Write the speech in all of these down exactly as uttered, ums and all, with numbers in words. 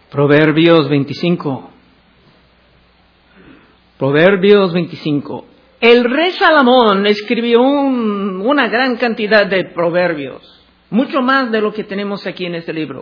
Proverbios veinticinco. Proverbios veinticinco. El rey Salomón escribió un, una gran cantidad de proverbios, mucho más de lo que tenemos aquí en este libro.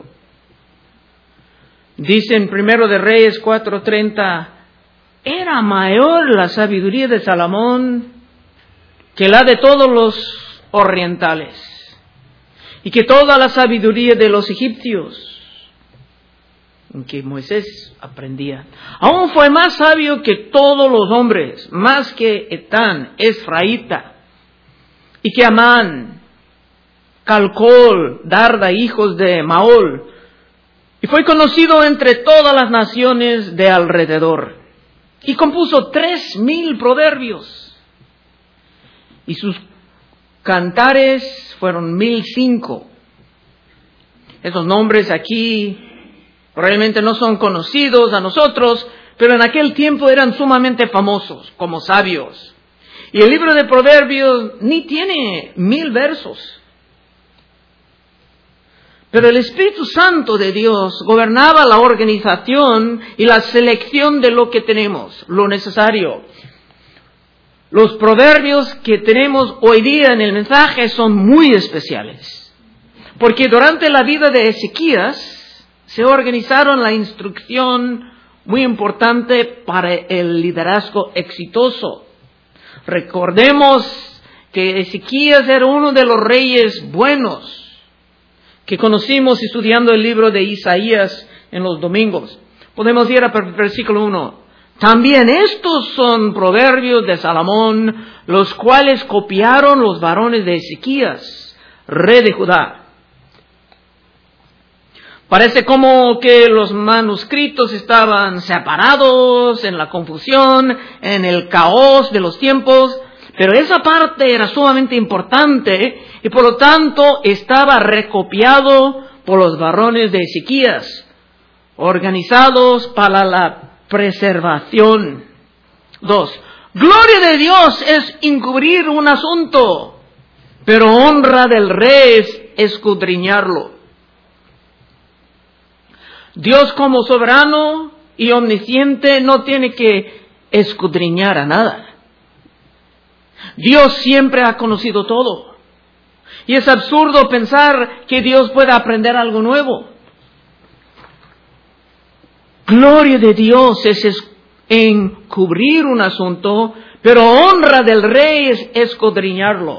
Dice en Primero de Reyes cuatro treinta, era mayor la sabiduría de Salomón que la de todos los orientales, y que toda la sabiduría de los egipcios, en que Moisés aprendía. Aún fue más sabio que todos los hombres, más que Etán, Esraíta, y que Amán, Calcol, Darda, hijos de Maol, y fue conocido entre todas las naciones de alrededor. Y compuso tres mil proverbios, y sus cantares fueron mil cinco. Esos nombres aquí probablemente no son conocidos a nosotros, pero en aquel tiempo eran sumamente famosos como sabios. Y el libro de Proverbios ni tiene mil versos. Pero el Espíritu Santo de Dios gobernaba la organización y la selección de lo que tenemos, lo necesario. Los proverbios que tenemos hoy día en el mensaje son muy especiales, porque durante la vida de Ezequías se organizaron la instrucción muy importante para el liderazgo exitoso. Recordemos que Ezequías era uno de los reyes buenos que conocimos estudiando el libro de Isaías en los domingos. Podemos ir al versículo uno. También estos son proverbios de Salomón, los cuales copiaron los varones de Ezequías, rey de Judá. Parece como que los manuscritos estaban separados en la confusión, en el caos de los tiempos, pero esa parte era sumamente importante y por lo tanto estaba recopiado por los varones de Ezequías, organizados para la preservación. Dos, gloria de Dios es encubrir un asunto, pero honra del rey es escudriñarlo. Dios como soberano y omnisciente no tiene que escudriñar a nada. Dios siempre ha conocido todo. Y es absurdo pensar que Dios pueda aprender algo nuevo. Gloria de Dios es encubrir un asunto, pero honra del rey es escudriñarlo.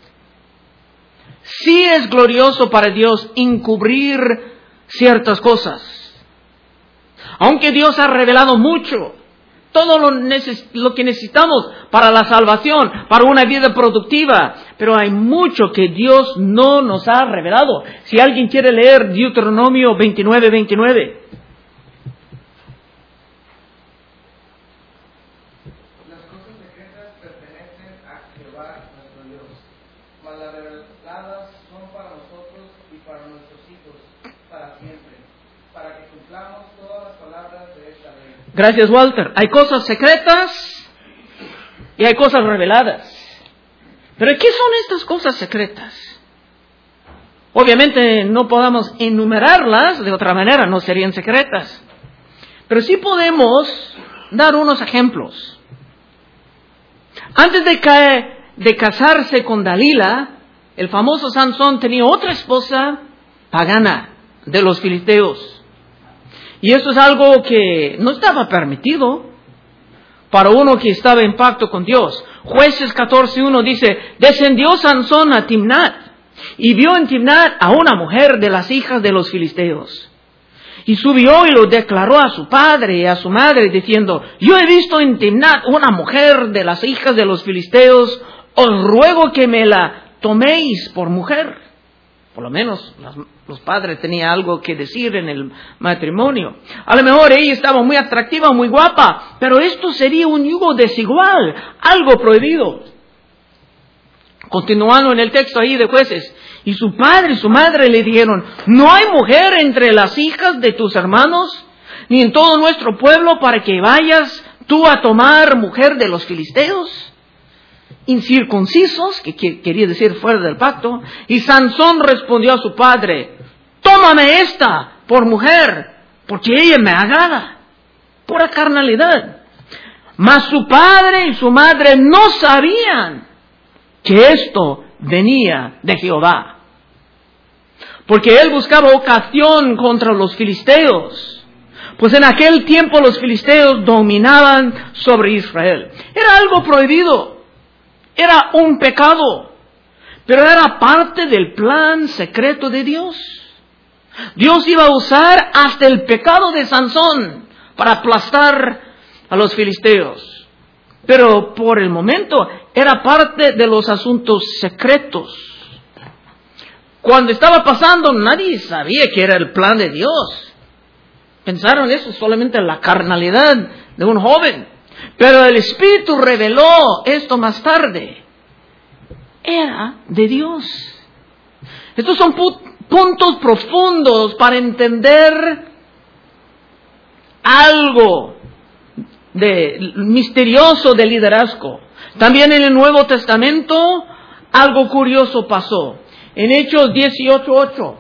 Sí es glorioso para Dios encubrir ciertas cosas. Aunque Dios ha revelado mucho, todo lo, neces- lo que necesitamos para la salvación, para una vida productiva, pero hay mucho que Dios no nos ha revelado. Si alguien quiere leer Deuteronomio veintinueve veintinueve. Las cosas secretas pertenecen a Jehová nuestro Dios, mas las reveladas son para nosotros y para nuestros hijos, para siempre, para que cumplamos todas las palabras de esta ley. Gracias, Walter. Hay cosas secretas y hay cosas reveladas. Pero ¿qué son estas cosas secretas? Obviamente no podamos enumerarlas, de otra manera no serían secretas. Pero sí podemos dar unos ejemplos. Antes de, ca- de casarse con Dalila, el famoso Sansón tenía otra esposa pagana de los filisteos. Y eso es algo que no estaba permitido para uno que estaba en pacto con Dios. Jueces catorce uno dice, descendió Sansón a Timnat y vio en Timnat a una mujer de las hijas de los filisteos. Y subió y lo declaró a su padre y a su madre diciendo, yo he visto en Timnat una mujer de las hijas de los filisteos, os ruego que me la toméis por mujer. Por lo menos las, los padres tenían algo que decir en el matrimonio. A lo mejor ella estaba muy atractiva, muy guapa, pero esto sería un yugo desigual, algo prohibido. Continuando en el texto ahí de Jueces, y su padre y su madre le dijeron, no hay mujer entre las hijas de tus hermanos, ni en todo nuestro pueblo, para que vayas tú a tomar mujer de los filisteos. Incircuncisos, que quería decir fuera del pacto, y Sansón respondió a su padre, tómame esta por mujer, porque ella me agrada. Pura carnalidad. Mas su padre y su madre no sabían que esto venía de Jehová, porque él buscaba ocasión contra los filisteos, pues en aquel tiempo los filisteos dominaban sobre Israel. Era algo prohibido, era un pecado, pero era parte del plan secreto de Dios. Dios iba a usar hasta el pecado de Sansón para aplastar a los filisteos. Pero por el momento era parte de los asuntos secretos. Cuando estaba pasando, nadie sabía que era el plan de Dios. Pensaron eso solamente en la carnalidad de un joven. Pero el Espíritu reveló esto más tarde. Era de Dios. Estos son pu- puntos profundos para entender algo de misterioso de liderazgo. También en el Nuevo Testamento algo curioso pasó. En Hechos dieciocho ocho,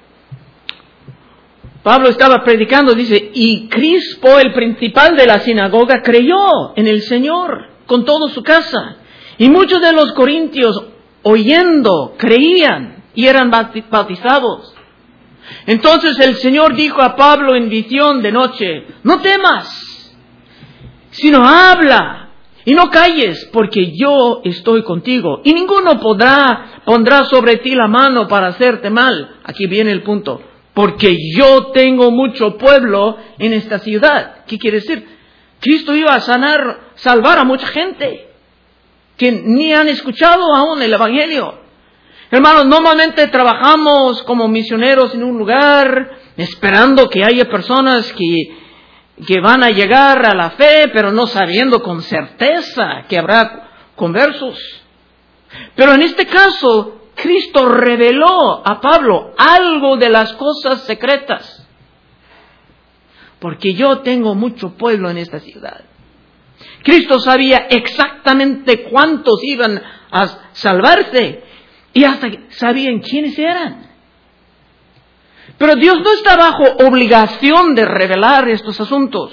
Pablo estaba predicando, dice, y Crispo, el principal de la sinagoga, creyó en el Señor con toda su casa. Y muchos de los corintios, oyendo, creían y eran bautizados. Entonces el Señor dijo a Pablo en visión de noche, no temas, sino habla y no calles, porque yo estoy contigo. Y ninguno podrá, pondrá sobre ti la mano para hacerte mal. Aquí viene el punto. Porque yo tengo mucho pueblo en esta ciudad. ¿Qué quiere decir? Cristo iba a sanar, salvar a mucha gente que ni han escuchado aún el Evangelio. Hermanos, normalmente trabajamos como misioneros en un lugar esperando que haya personas que que van a llegar a la fe, pero no sabiendo con certeza que habrá conversos. Pero en este caso, Cristo reveló a Pablo algo de las cosas secretas. Porque yo tengo mucho pueblo en esta ciudad. Cristo sabía exactamente cuántos iban a salvarse y hasta sabían quiénes eran. Pero Dios no está bajo obligación de revelar estos asuntos.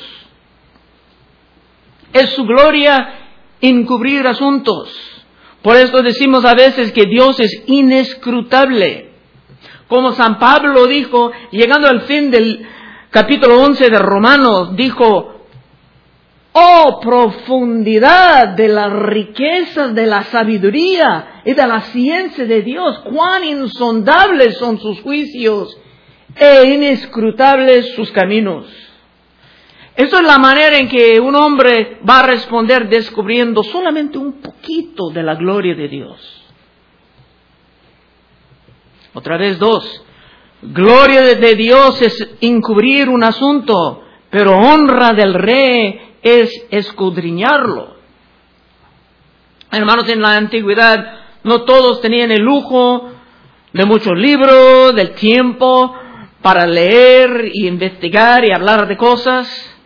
Es su gloria encubrir asuntos. Por eso decimos a veces que Dios es inescrutable. Como San Pablo dijo, llegando al fin del capítulo once de Romanos, dijo, oh profundidad de las riquezas de la sabiduría y de la ciencia de Dios, cuán insondables son sus juicios e inescrutables sus caminos. Esa es la manera en que un hombre va a responder descubriendo solamente un poquito de la gloria de Dios. Otra vez dos. Gloria de Dios es encubrir un asunto, pero honra del rey es escudriñarlo. Hermanos, en la antigüedad no todos tenían el lujo de muchos libros, del tiempo para leer y investigar y hablar de cosas.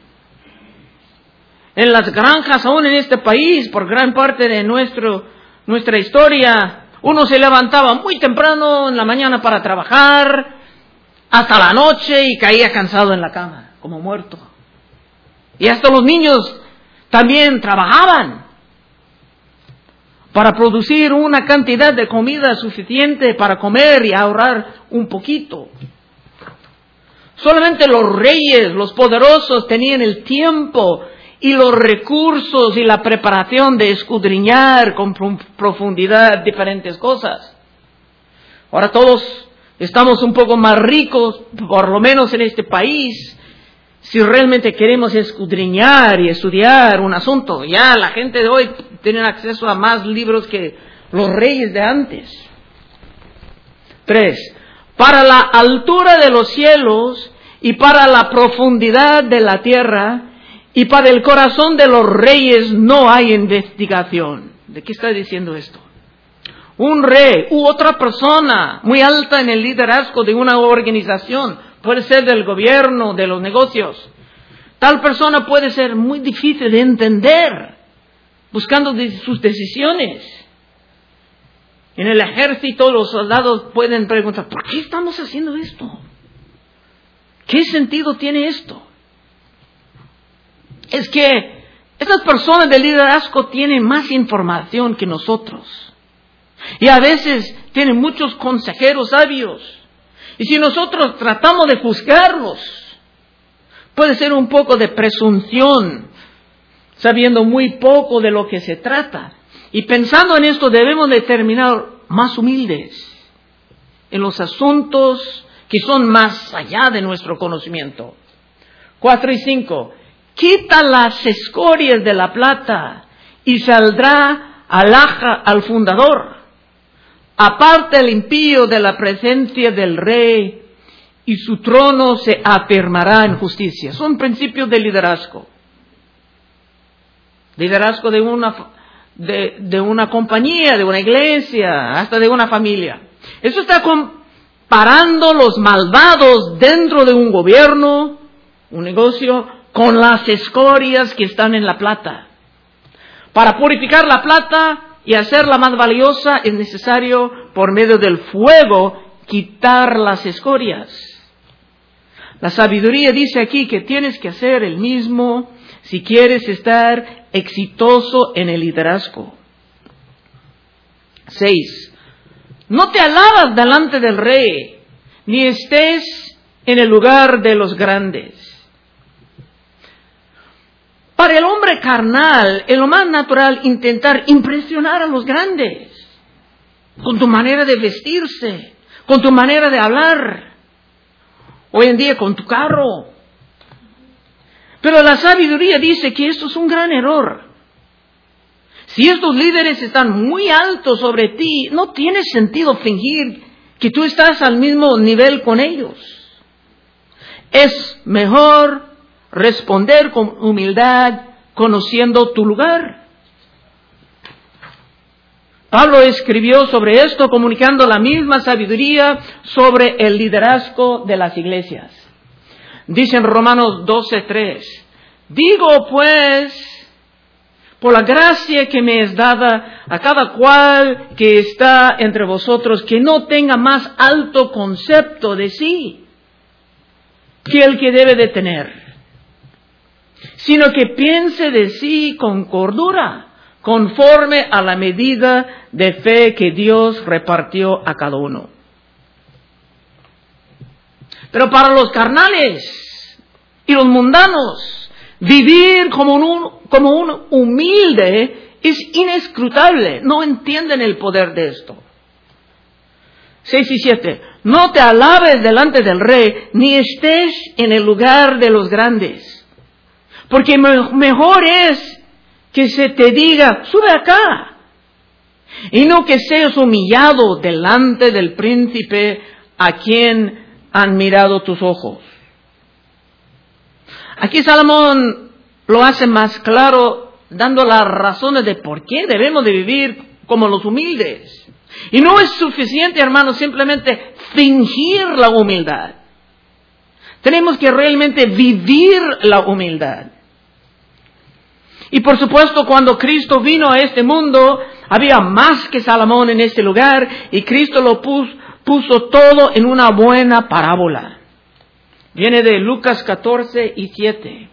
En las granjas, aún en este país, por gran parte de nuestro, nuestra historia, uno se levantaba muy temprano en la mañana para trabajar, hasta la noche y caía cansado en la cama, como muerto. Y hasta los niños también trabajaban para producir una cantidad de comida suficiente para comer y ahorrar un poquito. Solamente los reyes, los poderosos, tenían el tiempo y los recursos y la preparación de escudriñar con profundidad diferentes cosas. Ahora todos estamos un poco más ricos, por lo menos en este país, si realmente queremos escudriñar y estudiar un asunto. Ya la gente de hoy tiene acceso a más libros que los reyes de antes. Tres. Para la altura de los cielos y para la profundidad de la tierra y para el corazón de los reyes no hay investigación. ¿De qué está diciendo esto? Un rey u otra persona muy alta en el liderazgo de una organización, puede ser del gobierno, de los negocios. Tal persona puede ser muy difícil de entender, buscando sus decisiones. En el ejército los soldados pueden preguntar, ¿por qué estamos haciendo esto? ¿Qué sentido tiene esto? Es que estas personas del liderazgo tienen más información que nosotros. Y a veces tienen muchos consejeros sabios. Y si nosotros tratamos de juzgarlos, puede ser un poco de presunción, sabiendo muy poco de lo que se trata. Y pensando en esto, debemos de terminar más humildes en los asuntos que son más allá de nuestro conocimiento. Cuatro y cinco. Quita las escorias de la plata y saldrá alhaja al fundador. Aparta el impío de la presencia del rey y su trono se afirmará en justicia. Son principios de liderazgo. Liderazgo de una, de, de una compañía, de una iglesia, hasta de una familia. Eso está comparando los malvados dentro de un gobierno, un negocio, con las escorias que están en la plata. Para purificar la plata y hacerla más valiosa es necesario, por medio del fuego, quitar las escorias. La sabiduría dice aquí que tienes que hacer el mismo si quieres estar exitoso en el liderazgo. Seis. No te alabas delante del rey, ni estés en el lugar de los grandes. Para el hombre carnal, es lo más natural intentar impresionar a los grandes, con tu manera de vestirse, con tu manera de hablar, hoy en día con tu carro. Pero la sabiduría dice que esto es un gran error. Si estos líderes están muy altos sobre ti, no tiene sentido fingir que tú estás al mismo nivel con ellos. Es mejor responder con humildad, conociendo tu lugar. Pablo escribió sobre esto, comunicando la misma sabiduría sobre el liderazgo de las iglesias. Dice en Romanos doce tres, digo pues, por la gracia que me es dada a cada cual que está entre vosotros, que no tenga más alto concepto de sí que el que debe de tener, sino que piense de sí con cordura, conforme a la medida de fe que Dios repartió a cada uno. Pero para los carnales y los mundanos, vivir como un, como un humilde es inescrutable. No entienden el poder de esto. Seis y siete. No te alabes delante del rey, ni estés en el lugar de los grandes. Porque mejor es que se te diga, sube acá. Y no que seas humillado delante del príncipe a quien han mirado tus ojos. Aquí Salomón lo hace más claro, dando las razones de por qué debemos de vivir como los humildes. Y no es suficiente, hermanos, simplemente fingir la humildad. Tenemos que realmente vivir la humildad. Y por supuesto, cuando Cristo vino a este mundo, había más que Salomón en este lugar, y Cristo lo puso, puso todo en una buena parábola. Viene de Lucas catorce y siete.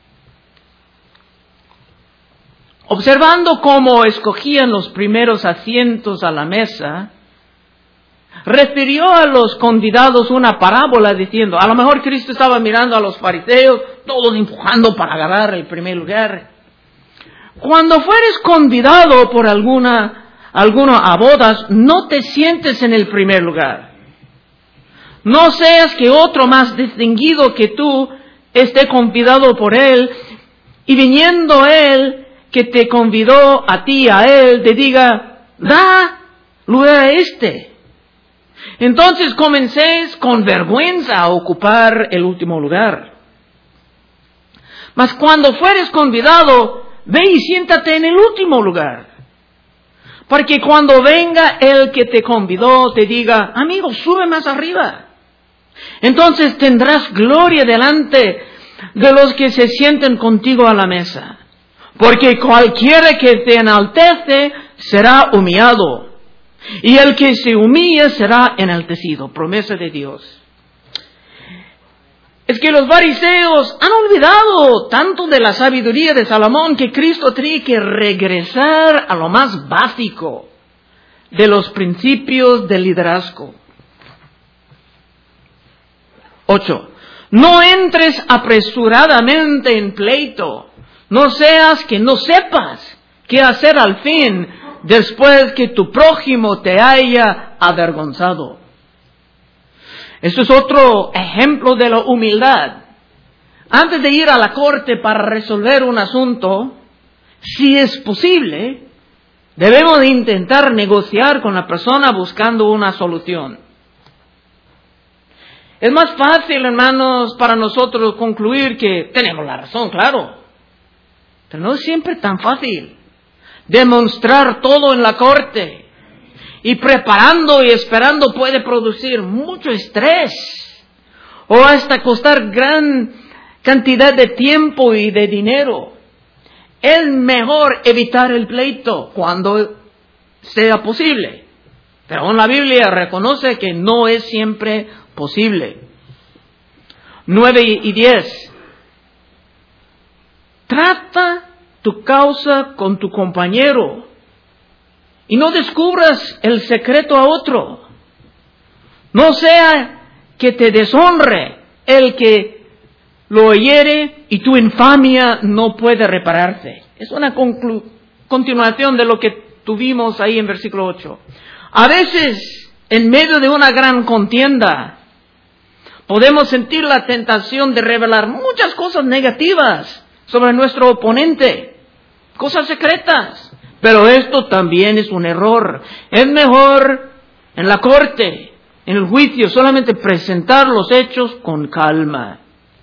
Observando cómo escogían los primeros asientos a la mesa, refirió a los convidados una parábola diciendo, a lo mejor Cristo estaba mirando a los fariseos, todos empujando para agarrar el primer lugar. Cuando fueres convidado por alguna, alguno a bodas, no te sientes en el primer lugar. No seas que otro más distinguido que tú esté convidado por él, y viniendo él que te convidó a ti, a él, te diga, da lugar a este. Entonces comencéis con vergüenza a ocupar el último lugar. Mas cuando fueres convidado, ve y siéntate en el último lugar. Para que cuando venga el que te convidó, te diga, amigo, sube más arriba. Entonces tendrás gloria delante de los que se sienten contigo a la mesa. Porque cualquiera que te enaltece será humillado, y el que se humilla será enaltecido. Promesa de Dios. Es que los fariseos han olvidado tanto de la sabiduría de Salomón que Cristo tenía que regresar a lo más básico de los principios del liderazgo. Ocho. No entres apresuradamente en pleito. No seas que no sepas qué hacer al fin después que tu prójimo te haya avergonzado. Esto es otro ejemplo de la humildad. Antes de ir a la corte para resolver un asunto, si es posible, debemos de intentar negociar con la persona buscando una solución. Es más fácil, hermanos, para nosotros concluir que tenemos la razón, claro. Pero no es siempre tan fácil demostrar todo en la corte. Y preparando y esperando puede producir mucho estrés. O hasta costar gran cantidad de tiempo y de dinero. Es mejor evitar el pleito cuando sea posible. Pero aún la Biblia reconoce que no es siempre posible. Nueve y diez. Trata tu causa con tu compañero y no descubras el secreto a otro. No sea que te deshonre el que lo oyere y tu infamia no puede repararse. Es una conclu- continuación de lo que tuvimos ahí en versículo ocho. A veces, en medio de una gran contienda, podemos sentir la tentación de revelar muchas cosas negativas sobre nuestro oponente, cosas secretas. Pero esto también es un error. Es mejor en la corte, en el juicio, solamente presentar los hechos con calma.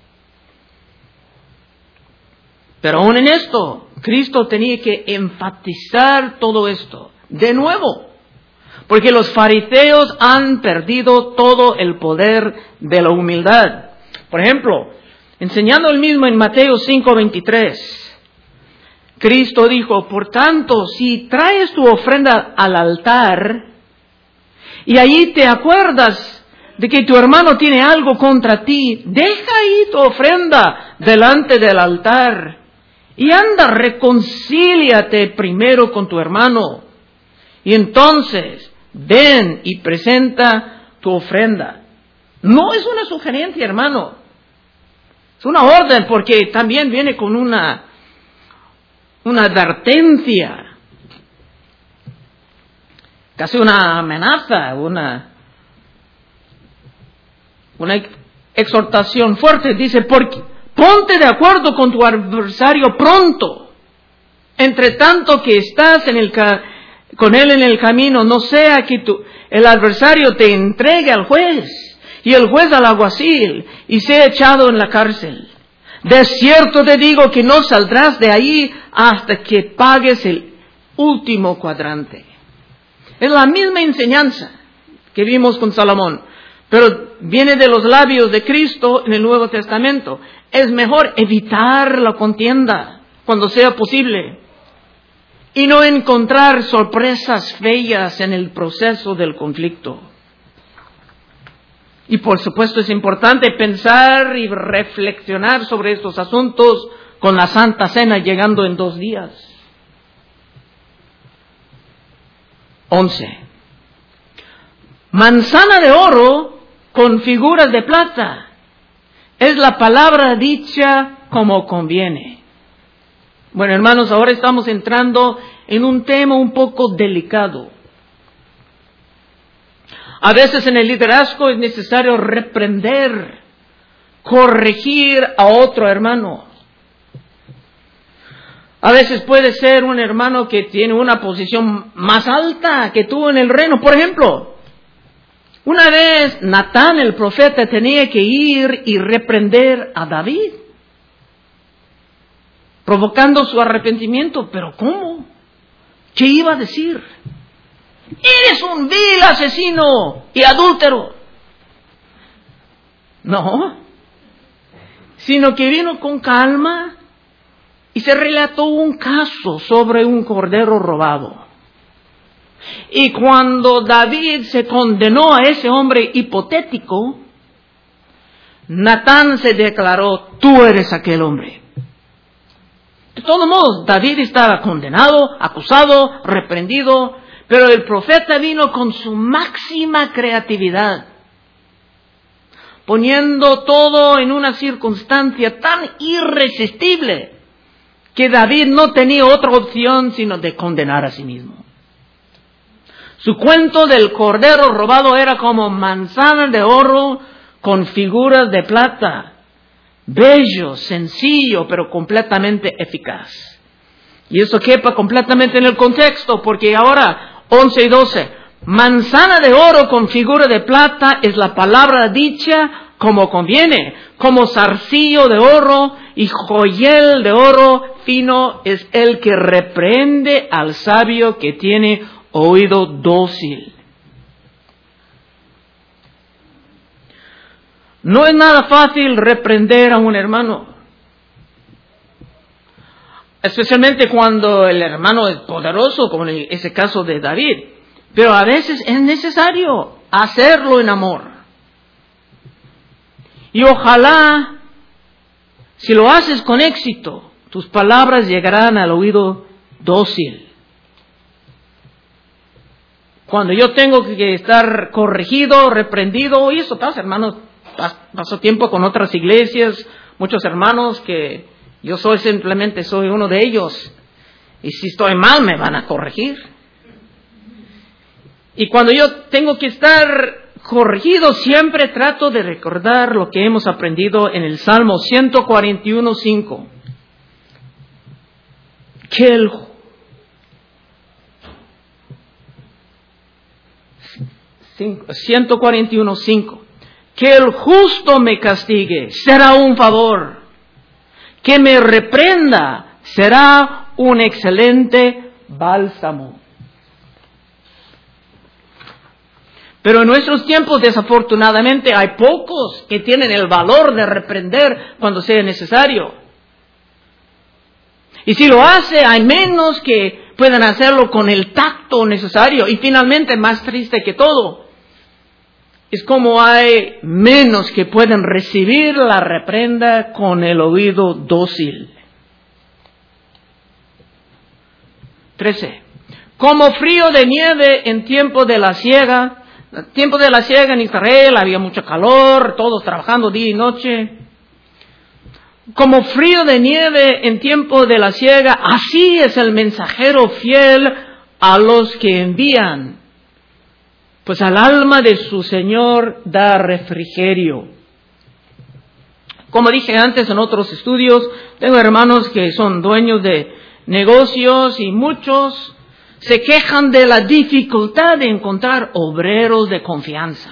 Pero aún en esto, Cristo tenía que enfatizar todo esto de nuevo. Porque los fariseos han perdido todo el poder de la humildad. Por ejemplo, enseñando el mismo en Mateo cinco veintitrés. Cristo dijo, por tanto, si traes tu ofrenda al altar y allí te acuerdas de que tu hermano tiene algo contra ti, deja ahí tu ofrenda delante del altar y anda, reconcíliate primero con tu hermano y entonces ven y presenta tu ofrenda. No es una sugerencia, hermano, es una orden porque también viene con una Una advertencia, casi una amenaza, una, una exhortación fuerte. Dice, porque, ponte de acuerdo con tu adversario pronto, entre tanto que estás en el, con él en el camino, no sea que tu, el adversario te entregue al juez y el juez al alguacil y sea echado en la cárcel. De cierto te digo que no saldrás de ahí hasta que pagues el último cuadrante. Es la misma enseñanza que vimos con Salomón, pero viene de los labios de Cristo en el Nuevo Testamento. Es mejor evitar la contienda cuando sea posible y no encontrar sorpresas feas en el proceso del conflicto. Y por supuesto es importante pensar y reflexionar sobre estos asuntos con la Santa Cena llegando en dos días. Once. Manzana de oro con figuras de plata es la palabra dicha como conviene. Bueno, hermanos, ahora estamos entrando en un tema un poco delicado. A veces en el liderazgo es necesario reprender, corregir a otro hermano. A veces puede ser un hermano que tiene una posición más alta que tú en el reino. Por ejemplo, una vez Natán el profeta tenía que ir y reprender a David, provocando su arrepentimiento. ¿Pero cómo? ¿Qué iba a decir? Eres un vil asesino y adúltero. No, sino que vino con calma y se relató un caso sobre un cordero robado. Y cuando David se condenó a ese hombre hipotético, Natán se declaró, tú eres aquel hombre. De todos modos, David estaba condenado, acusado, reprendido, pero el profeta vino con su máxima creatividad, poniendo todo en una circunstancia tan irresistible que David no tenía otra opción sino de condenar a sí mismo. Su cuento del cordero robado era como manzana de oro con figuras de plata. Bello, sencillo, pero completamente eficaz. Y eso quepa completamente en el contexto, porque ahora, once y doce, manzana de oro con figura de plata es la palabra dicha como conviene, como zarcillo de oro y joyel de oro fino es el que reprende al sabio que tiene oído dócil. No es nada fácil reprender a un hermano, especialmente cuando el hermano es poderoso, como en ese caso de David. Pero a veces es necesario hacerlo en amor. Y ojalá, si lo haces con éxito, tus palabras llegarán al oído dócil. Cuando yo tengo que estar corregido, reprendido, y eso pasa, hermanos. Paso tiempo con otras iglesias, muchos hermanos que yo soy simplemente soy uno de ellos. Y si estoy mal me van a corregir. Y cuando yo tengo que estar corregido, siempre trato de recordar lo que hemos aprendido en el Salmo ciento cuarenta y uno, cinco. Que el ciento cuarenta y uno, cinco. Que el justo me castigue, será un favor. Que me reprenda, será un excelente bálsamo. Pero en nuestros tiempos, desafortunadamente, hay pocos que tienen el valor de reprender cuando sea necesario. Y si lo hace, hay menos que puedan hacerlo con el tacto necesario. Y finalmente, más triste que todo, es como hay menos que pueden recibir la reprenda con el oído dócil. trece. Como frío de nieve en tiempo de la siega. En tiempo de la siega en Israel había mucho calor, todos trabajando día y noche. Como frío de nieve en tiempo de la siega, así es el mensajero fiel a los que envían. Pues al alma de su Señor da refrigerio. Como dije antes en otros estudios, tengo hermanos que son dueños de negocios y muchos se quejan de la dificultad de encontrar obreros de confianza.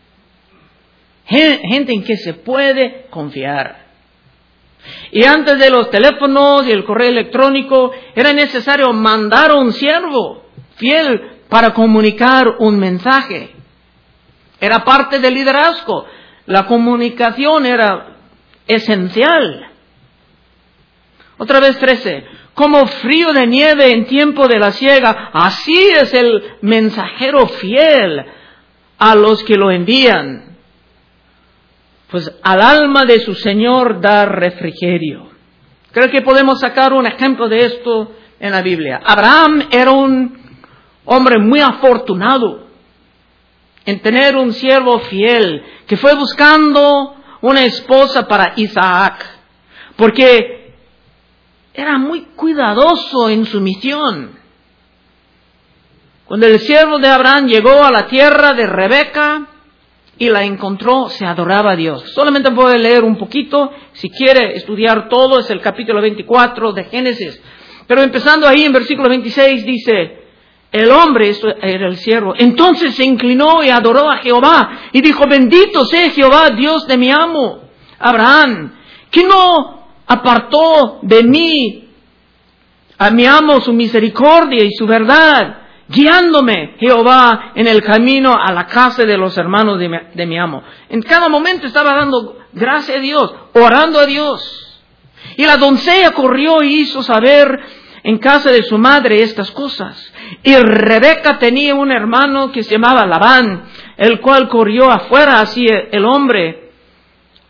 Gente en que se puede confiar. Y antes de los teléfonos y el correo electrónico, era necesario mandar a un siervo fiel para comunicar un mensaje. Era parte del liderazgo. La comunicación era esencial. Otra vez trece. Como frío de nieve en tiempo de la siega, así es el mensajero fiel a los que lo envían. Pues al alma de su Señor da refrigerio. Creo que podemos sacar un ejemplo de esto en la Biblia. Abraham era un hombre muy afortunado en tener un siervo fiel que fue buscando una esposa para Isaac, porque era muy cuidadoso en su misión. Cuando el siervo de Abraham llegó a la tierra de Rebeca y la encontró, se adoraba a Dios. Solamente voy a leer un poquito, si quiere estudiar todo, es el capítulo veinticuatro de Génesis. Pero empezando ahí en versículo veintiséis dice: el hombre, esto era el siervo, entonces se inclinó y adoró a Jehová y dijo: bendito sea Jehová, Dios de mi amo Abraham, que no apartó de mí a mi amo su misericordia y su verdad, guiándome Jehová en el camino a la casa de los hermanos de mi, de mi amo. En cada momento estaba dando gracias a Dios, orando a Dios. Y la doncella corrió y hizo saber en casa de su madre estas cosas. Y Rebeca tenía un hermano que se llamaba Labán, el cual corrió afuera, así el hombre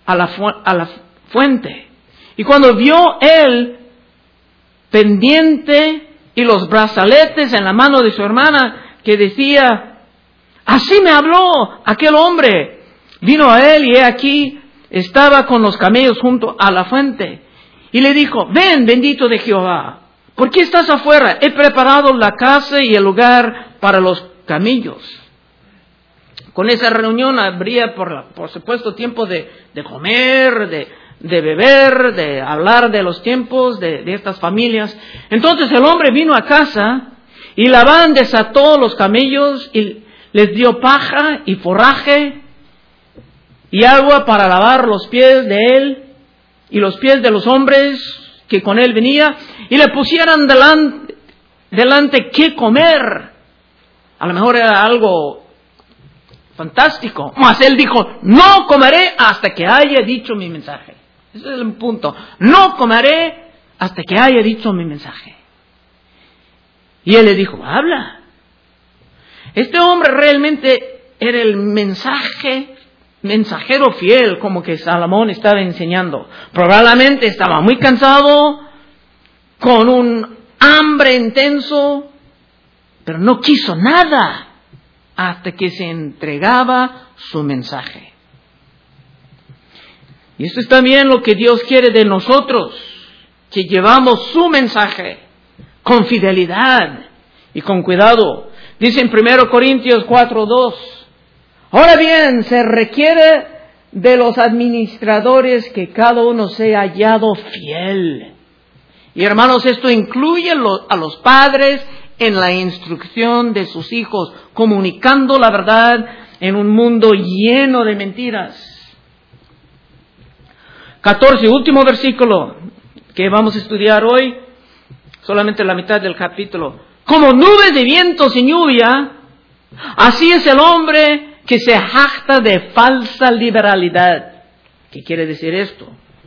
a la, fu- a la fuente. Y cuando vio él pendiente y los brazaletes en la mano de su hermana, que decía, así me habló aquel hombre, vino a él y he aquí, estaba con los camellos junto a la fuente. Y le dijo, ven, bendito de Jehová, ¿por qué estás afuera? He preparado la casa y el lugar para los camellos. Con esa reunión habría, por, por supuesto, tiempo de, de comer, de, de beber, de hablar de los tiempos de, de estas familias. Entonces el hombre vino a casa y Labán desató los camellos y les dio paja y forraje y agua para lavar los pies de él y los pies de los hombres que con él venía, y le pusieran delante, delante qué comer. A lo mejor era algo fantástico, mas él dijo, no comeré hasta que haya dicho mi mensaje. Ese es el punto. No comeré hasta que haya dicho mi mensaje. Y él le dijo, habla. Este hombre realmente era el mensaje, mensajero fiel, como que Salomón estaba enseñando. Probablemente estaba muy cansado, con un hambre intenso, pero no quiso nada hasta que se entregaba su mensaje. Y esto es también lo que Dios quiere de nosotros, que llevamos su mensaje con fidelidad y con cuidado. Dice en primero Corintios cuatro dos, ahora bien, se requiere de los administradores que cada uno sea hallado fiel. Y hermanos, esto incluye a los padres en la instrucción de sus hijos, comunicando la verdad en un mundo lleno de mentiras. catorce, último versículo que vamos a estudiar hoy, solamente la mitad del capítulo. Como nubes de viento sin lluvia, así es el hombre que se jacta de falsa liberalidad. ¿Qué quiere decir esto?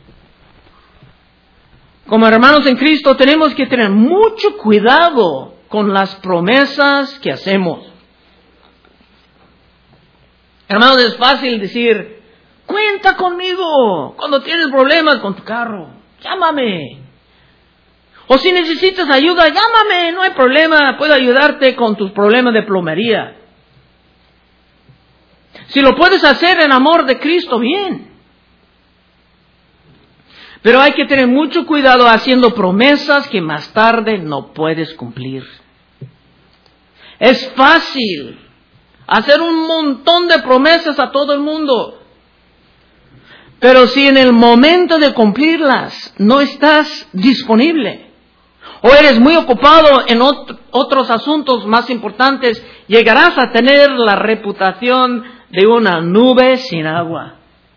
Como hermanos en Cristo tenemos que tener mucho cuidado con las promesas que hacemos. Hermanos, es fácil decir, cuenta conmigo cuando tienes problemas con tu carro, llámame. O si necesitas ayuda, llámame, no hay problema, puedo ayudarte con tus problemas de plomería. Si lo puedes hacer en amor de Cristo, bien. Pero hay que tener mucho cuidado haciendo promesas que más tarde no puedes cumplir. Es fácil hacer un montón de promesas a todo el mundo, pero si en el momento de cumplirlas no estás disponible, o eres muy ocupado en ot- otros asuntos más importantes, llegarás a tener la reputación de una nube sin agua.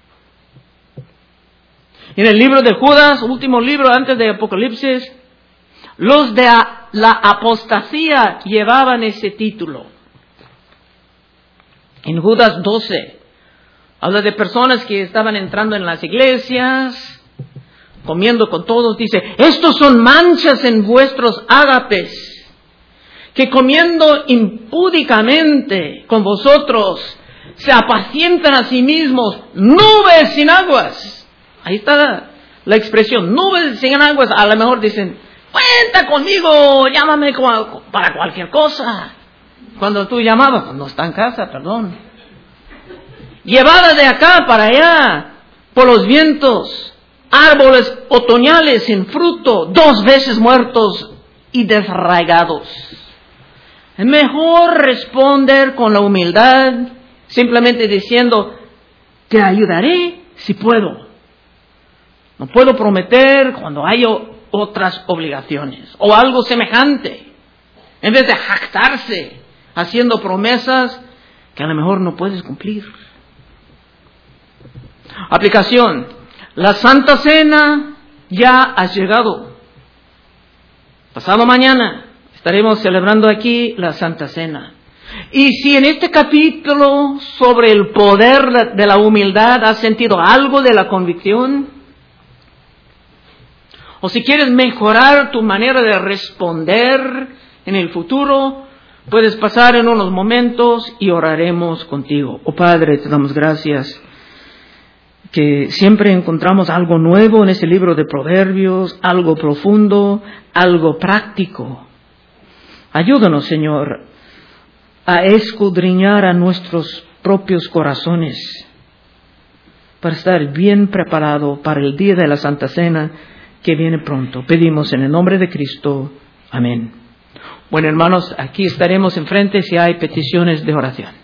En el libro de Judas, último libro antes de Apocalipsis, los de la apostasía llevaban ese título. En Judas doce, habla de personas que estaban entrando en las iglesias, comiendo con todos, dice, estos son manchas en vuestros ágapes, que comiendo impúdicamente con vosotros, se apacientan a sí mismos, nubes sin aguas. Ahí está la, la expresión, nubes sin aguas. A lo mejor dicen, cuenta conmigo, llámame para cualquier cosa. Cuando tú llamabas, pues no está en casa, perdón. Llevada de acá para allá, por los vientos, árboles otoñales sin fruto, dos veces muertos y desarraigados. Es mejor responder con la humildad, simplemente diciendo, te ayudaré si puedo. No puedo prometer cuando hay otras obligaciones o algo semejante. En vez de jactarse haciendo promesas que a lo mejor no puedes cumplir. Aplicación. La Santa Cena ya ha llegado. Pasado mañana estaremos celebrando aquí la Santa Cena. Y si en este capítulo sobre el poder de la humildad has sentido algo de la convicción, o si quieres mejorar tu manera de responder en el futuro, puedes pasar en unos momentos y oraremos contigo. Oh Padre, te damos gracias que siempre encontramos algo nuevo en ese libro de Proverbios, algo profundo, algo práctico. Ayúdanos, Señor, a escudriñar a nuestros propios corazones para estar bien preparado para el día de la Santa Cena que viene pronto. Pedimos en el nombre de Cristo. Amén. Bueno, hermanos, aquí estaremos enfrente si hay peticiones de oración.